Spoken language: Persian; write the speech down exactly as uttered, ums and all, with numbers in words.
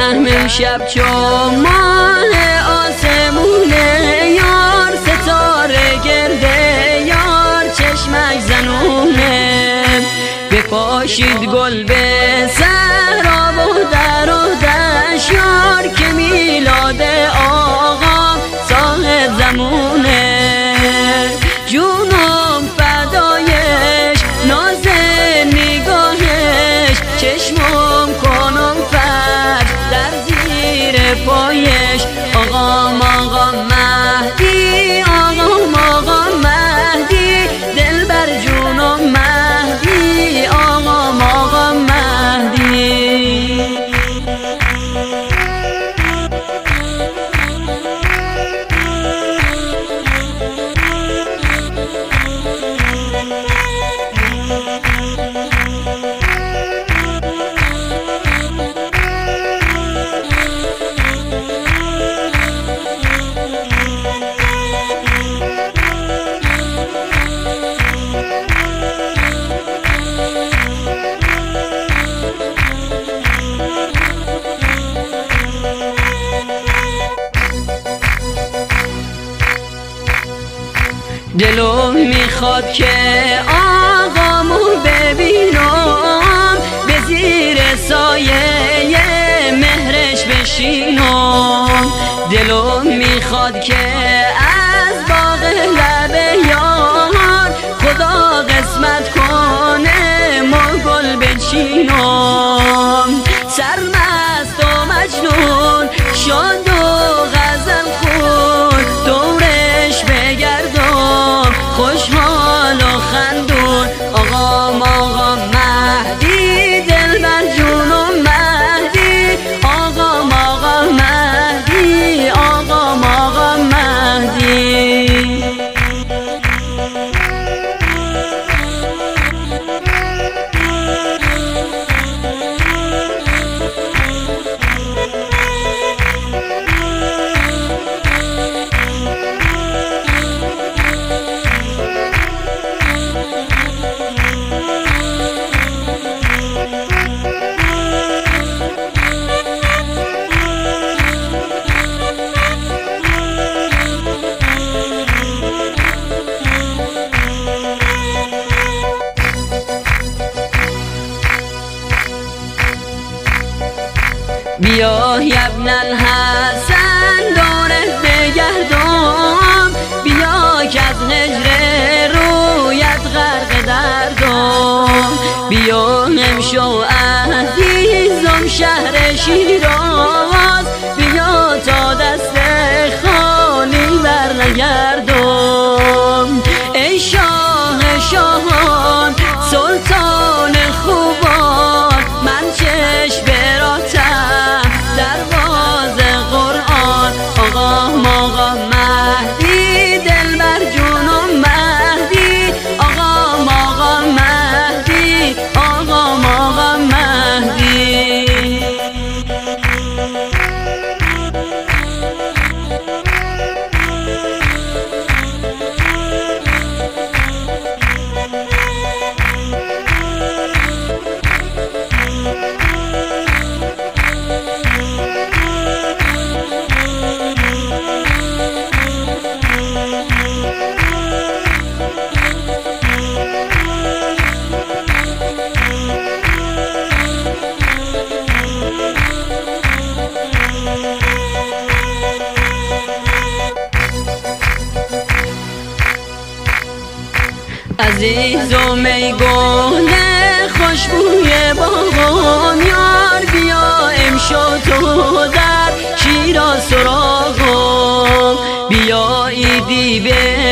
بهم شب چو ماه آسمونه، یار ستاره گرده یار چشمک زنونه. بپاشید گل به صحرا و در و دشت، یار که میلاد آقا صاحب زمونه. جونم فدایش ناز نگاهش، چشمم کنم فرش در زیر پایش. آقام آقا مهدی، آقام آقا مهدی، دل بر جونم مهدی، آقام آقا مهدی. دلم میخواد که آقامو ببینم، به زیر سایه مهرش بشینم. دلم میخواد که از باغ لب یار خدا قسمت کنه ما گل بچینم. سرمست و مجنون شاد و غزل خون، دورش بگردم خوشحال و خندون. آقام آقا مهدی، دل بر جونم مهدی، آقام آقا مهدی، آقام آقا مهدی. بیا ابن الحسن دورت بگردم، بیا که از هجر رویت غرق دردم. بیا امشو عزیزم شهر شیراز، بیا تا دست خالی برنگردم. ای شاه شاهان سلطان خوبان، من چشم براتم دروازه قرآن. آقام آقا مهدی، دل بر جونم مهدی، آقام آقا مهدی، آقام آقا مهدی. عزیز و میگونه خوشبوی باغم، یار بیا امشو تو در شیراز سراغم. بیا ایدی به